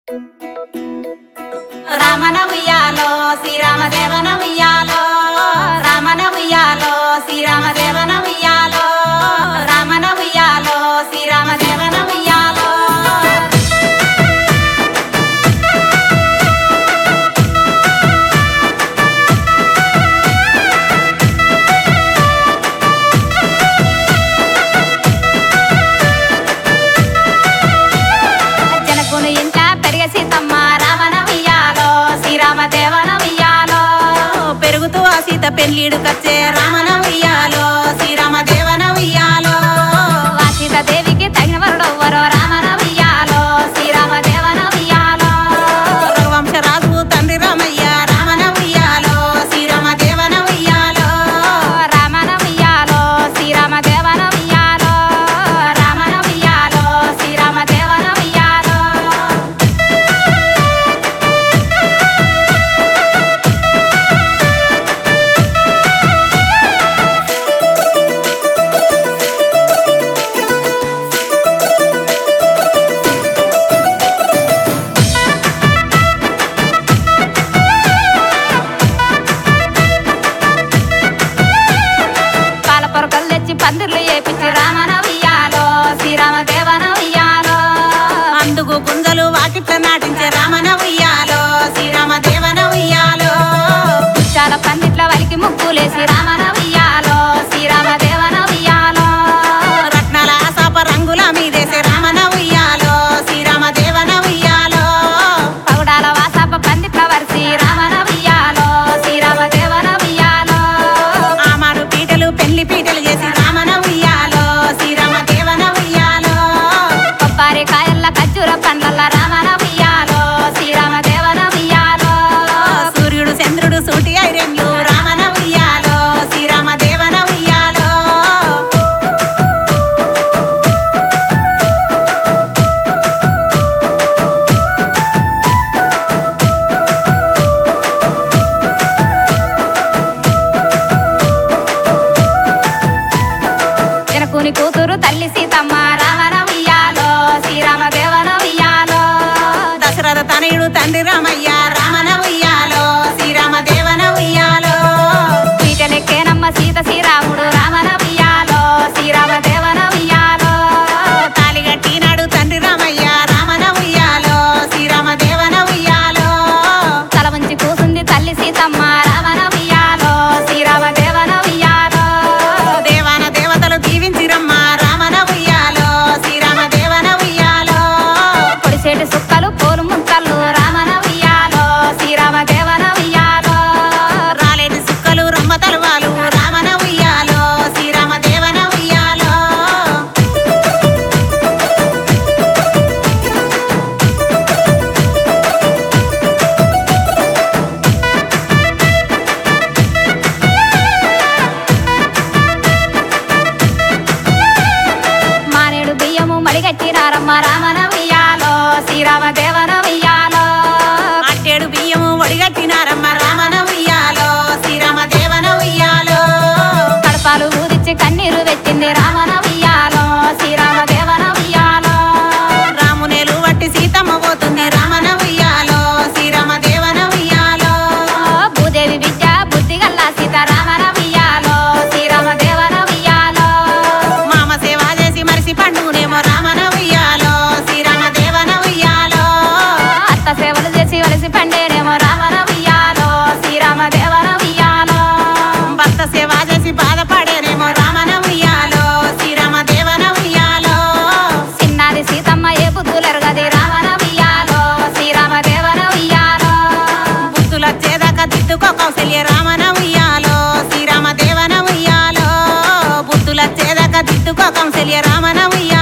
రామన ఉయ్యాలో శ్రీరామ దేవన ఉయ్యాలో రామన ఉయ్యాలో శ్రీరామ దేవన ఉయ్యాలో రామన ఉయ్యాలో శ్రీరామ దేవన ఉయ్యాలో జనకుని ఇంట పెరిగే సీతమ్మ రామన ఉయ్యాలో శ్రీరామ దేవన ఉయ్యాలో పెరుగుతూ ఆ సీత పెళ్ళిడు కచ్చే రామన ఉయ్యాలో శ్రీరామ దేవన ఉయ్యాలో ఆ సీత దేవికి తగిన వరుడెవ్వరో రామన ఉయ్యాలో శ్రీరామ దేవన ఉయ్యాలో రఘువంశరాజు తండ్రి రామయ్య రామన ఉయ్యాలో శ్రీరామ దేవన ఉయ్యాలో రామన ఉయ్యాలో శ్రీరామ దేవన ఉయ్యాలో రామన ఉయ్యాలో శ్రీరామ దేవన ఉయ్యాలో పాల పొరకలు తెచ్చి పందిర్లు ఏపించి రామన ఉయ్యాలో శ్రీరామ దేవన ఉయ్యాలో అందుకు గుంజలు వాకిట్ల నాటించే రామన ఉయ్యాలో శ్రీరామ దేవన ఉయ్యాలో చాలా పందిట్ల వలికి ముగ్గులేసి రామన ఉయ్యాలో శ్రీరామ దేవన ఉయ్యాలో రత్నాల ఆసాప రంగుల మీదేసే రామన ఉయ్యాలో శ్రీరామ దేవన ఉయ్యాలో పగుడాల వాసాప పందిట్ల వరిసి రామన ఉయ్యాలో శ్రీరామ దేవన ఉయ్యాలో ఆమాడు పీటలు పెళ్లి పీటలు చేసి రామన ఉయ్యాలో శ్రీరామ దేవన ఉయ్యాలో కొబ్బరి కాయల్ల ఖర్జూర పండ్ల రామన ఉయ్యాలో శ్రీరామ దేవన ఉయ్యాలో సూర్యుడు చంద్రుడు సూటి ఐరెండ్లు రామన ఉయ్యాలో శ్రీరామ దేవన ఉయ్యాలో జనకుని కూతురు తల్లి సీతమ్మ రామన ఉయ్యాలో శ్రీరామ దేవన ఉయ్యాలో దశరథ తనయుడు తండ్రి రామయ్య రామన ఉయ్యాలో శ్రీరామ దేవన ఉయ్యాలో పీటలెక్కేనమ్మ సీత శ్రీరాముడు రామన ఉయ్యాలో శ్రీరామ దేవన ఉయ్యాలో తాలిగట్టినాడు తండ్రి రామయ్య రామన ఉయ్యాలో శ్రీరామ దేవన ఉయ్యాలో తల ఉంచి కూసుంది తల్లి సీతమ్మ రామన ఉయ్యాలో శ్రీరామ దేవన ఉయ్యాలో దేవాన దేవతలు దీవించిరమ్మ రామన ఉయ్యాలో శ్రీరామ దేవన ఉయ్యాలో పొడిసేటి సుక్కలు పోలు ముంతలు రామన ఉయ్యాలో శ్రీరామ దేవన ఉయ్యాలో రాలేటి సుక్కలు రమ్మ తలవాలు రామన ఉయ్యాలో శ్రీరామ దేవన ఉయ్యాలో మానేడు బియ్యము మడిగట్టినారమ్మ రామన ఉయ్యాలో శ్రీరామ దేవన ఉయ్యాలో అట్టేడు బియ్యము వడిగట్టినారమ్మ రామన ఉయ్యాలో శ్రీరామ దేవన ఉయ్యాలో కడపాలు ఊదిచ్చి కన్నీరు పెట్టింది రామన ఉయ్యాలో శ్రీరామ దేవన ఉయ్యాలో రామునేలు వట్టి సీతమ్మ పోతుంది రామన ఉయ్యాలో శ్రీరామ దేవన ఉయ్యాలో భూదేవి విద్య బుద్ధి గల్లా సీత రామన ఉయ్యాలో శ్రీరామ దేవన ఉయ్యాలో మామ సేవ చేసి మరిసి పండునేమో రామన ఉయ్యాలో శ్రీరామ దేవన ఉయ్యాలో అత్త సేవలు చేసి వలసి పండేనేమో రామన ఉయ్యాలో శ్రీరామ దేవన ఉయ్యాలో భర్త సేవ చేసి బాధపడేనేమో రామన ఉయ్యాలో శ్రీరామ దేవన ఉయ్యాలో చిన్నది సీతమ్మ ఏ బుద్ధులెరగది రామన ఉయ్యాలో శ్రీరామ దేవన ఉయ్యాలో బుద్ధులొచ్చేదాకా దిద్దుకో కౌశల్య రామన ఉయ్యాలో శ్రీరామ దేవన ఉయ్యాలో బుద్ధులొచ్చేదాకా దిద్దుకో కౌశల్య రామన ఉయ్యాలో